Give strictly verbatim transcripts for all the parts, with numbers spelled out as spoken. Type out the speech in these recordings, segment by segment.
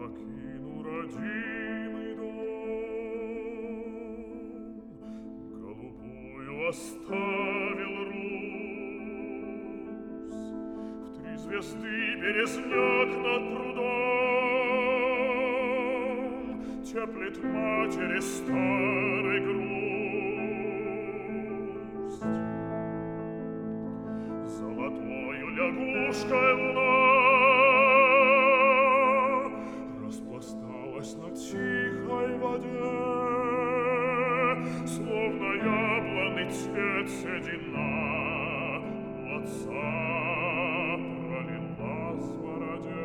покину родимый дом, голубую оставил Русь. В три звезды березняк над прудом теплит матери старый грусть. Золотою лягушкой луна распласталась на тихой воде, словно яблонный цвет седина у отца пролилась в бороде.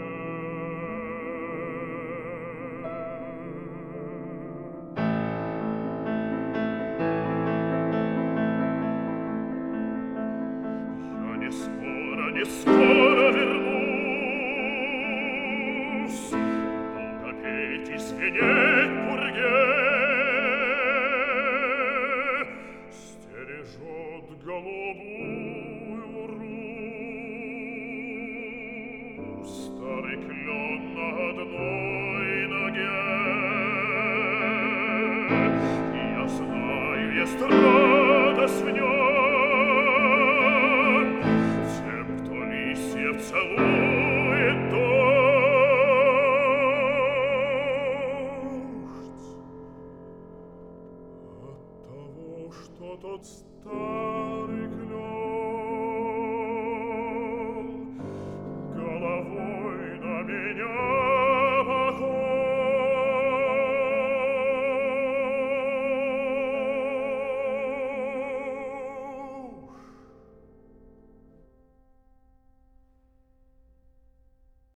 Я не скоро, не скоро вернусь, долго петь и звенеть пурге. Стережет голубую Русь старый клен на одной ноге. И я знаю, есть радость в нем,